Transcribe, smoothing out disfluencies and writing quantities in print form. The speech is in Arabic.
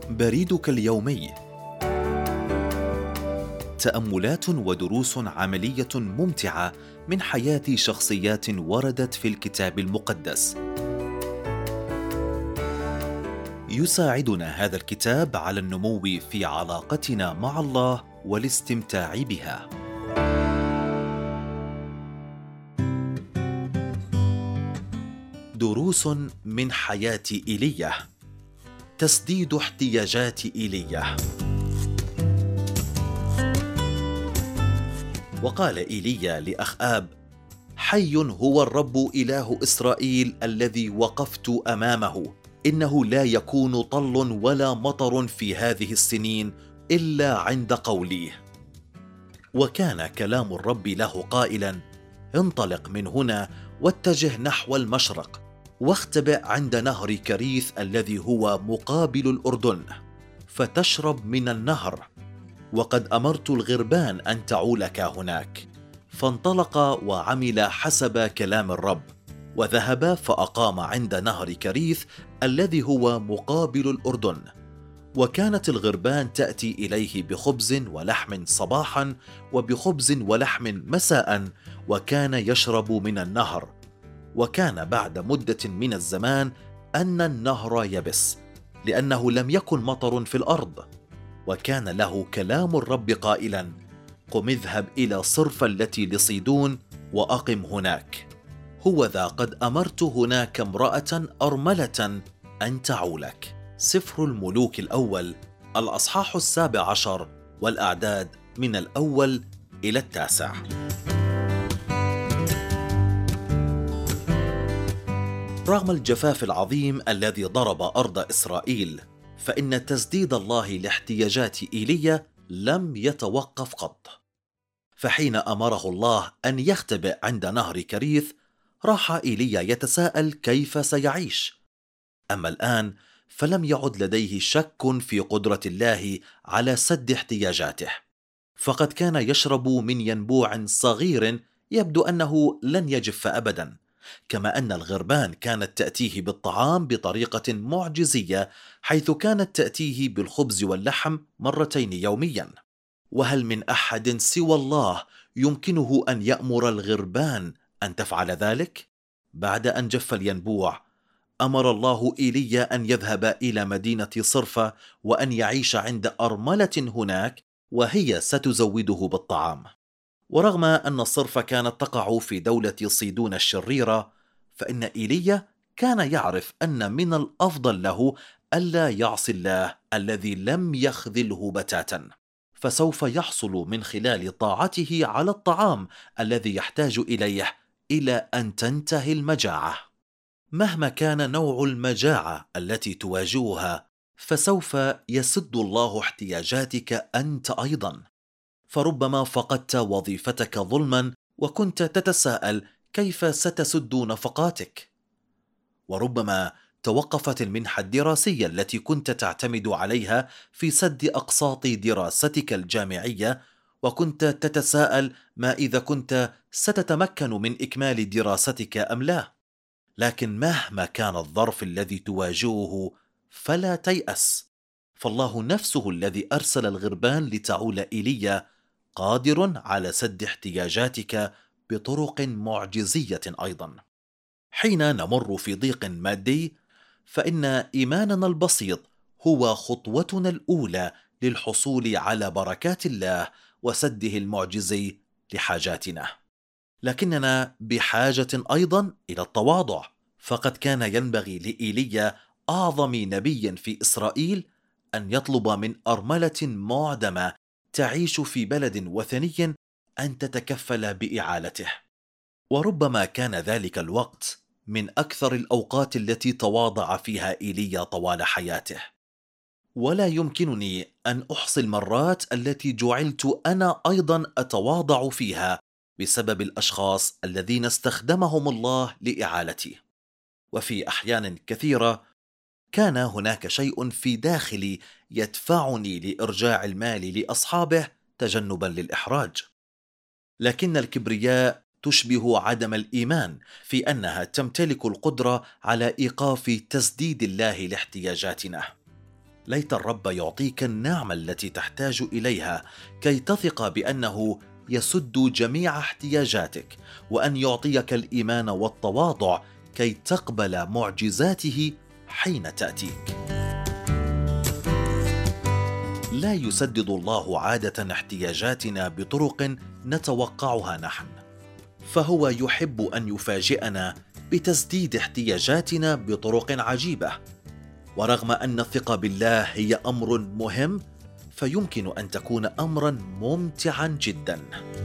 بريدك اليومي. تأملات ودروس عملية ممتعة من حياة شخصيات وردت في الكتاب المقدس. يساعدنا هذا الكتاب على النمو في علاقتنا مع الله والاستمتاع بها. دروس من حياة إيليا. تسديد احتياجات إيليا. وقال إيليا لأخآب: حي هو الرب إله إسرائيل الذي وقفت أمامه، إنه لا يكون طل ولا مطر في هذه السنين إلا عند قولي. وكان كلام الرب له قائلا: انطلق من هنا واتجه نحو المشرق، واختبئ عند نهر كريث الذي هو مقابل الأردن، فتشرب من النهر، وقد أمرت الغربان أن تعولك هناك. فانطلق وعمل حسب كلام الرب، وذهب فأقام عند نهر كريث الذي هو مقابل الأردن. وكانت الغربان تأتي إليه بخبز ولحم صباحا وبخبز ولحم مساء، وكان يشرب من النهر. وكان بعد مدة من الزمان أن النهر يبس، لأنه لم يكن مطر في الأرض. وكان له كلام الرب قائلا: قم اذهب إلى صرفة التي لصيدون وأقم هناك، هوذا قد أمرت هناك امرأة أرملة أن تعولك. سفر الملوك الأول الأصحاح 17 والأعداد من 1 إلى 9. رغم الجفاف العظيم الذي ضرب أرض إسرائيل، فإن تسديد الله لاحتياجات إيليا لم يتوقف قط. فحين أمره الله أن يختبئ عند نهر كريث، راح إيليا يتساءل كيف سيعيش. أما الآن فلم يعد لديه شك في قدرة الله على سد احتياجاته، فقد كان يشرب من ينبوع صغير يبدو أنه لن يجف أبدا، كما أن الغربان كانت تأتيه بالطعام بطريقة معجزية، حيث كانت تأتيه بالخبز واللحم 2 يوميا. وهل من أحد سوى الله يمكنه أن يأمر الغربان أن تفعل ذلك؟ بعد أن جف الينبوع، أمر الله إيليا أن يذهب إلى مدينة صرفة وأن يعيش عند أرملة هناك، وهي ستزوده بالطعام. ورغم أن صرفة كانت تقع في دولة صيدون الشريرة، فإن إيليا كان يعرف أن من الأفضل له ألا يعصي الله الذي لم يخذله بتاتا، فسوف يحصل من خلال طاعته على الطعام الذي يحتاج إليه إلى أن تنتهي المجاعة. مهما كان نوع المجاعة التي تواجهها، فسوف يسد الله احتياجاتك أنت أيضا. فربما فقدت وظيفتك ظلما وكنت تتساءل كيف ستسد نفقاتك، وربما توقفت المنحة الدراسية التي كنت تعتمد عليها في سد أقساط دراستك الجامعية، وكنت تتساءل ما إذا كنت ستتمكن من إكمال دراستك أم لا. لكن مهما كان الظرف الذي تواجهه فلا تيأس، فالله نفسه الذي أرسل الغربان لتعول إيليا قادر على سد احتياجاتك بطرق معجزية أيضا. حين نمر في ضيق مادي، فإن إيماننا البسيط هو خطوتنا الأولى للحصول على بركات الله وسده المعجزي لحاجاتنا. لكننا بحاجة أيضا إلى التواضع، فقد كان ينبغي لإيليا أعظم نبي في إسرائيل أن يطلب من أرملة معدمة تعيش في بلد وثني أن تتكفل بإعالته. وربما كان ذلك الوقت من أكثر الأوقات التي تواضع فيها إيليا طوال حياته. ولا يمكنني أن أحصي المرات التي جعلت أنا أيضا أتواضع فيها بسبب الأشخاص الذين استخدمهم الله لإعالتي. وفي أحيان كثيرة كان هناك شيء في داخلي يدفعني لإرجاع المال لأصحابه تجنبا للإحراج. لكن الكبرياء تشبه عدم الإيمان في أنها تمتلك القدرة على إيقاف تسديد الله لاحتياجاتنا. ليت الرب يعطيك النعمة التي تحتاج إليها كي تثق بأنه يسد جميع احتياجاتك، وأن يعطيك الإيمان والتواضع كي تقبل معجزاته حين تأتيك. لا يسدد الله عادة احتياجاتنا بطرق نتوقعها نحن، فهو يحب أن يفاجئنا بتسديد احتياجاتنا بطرق عجيبة. ورغم أن الثقة بالله هي أمر مهم، فيمكن أن تكون أمرا ممتعا جدا.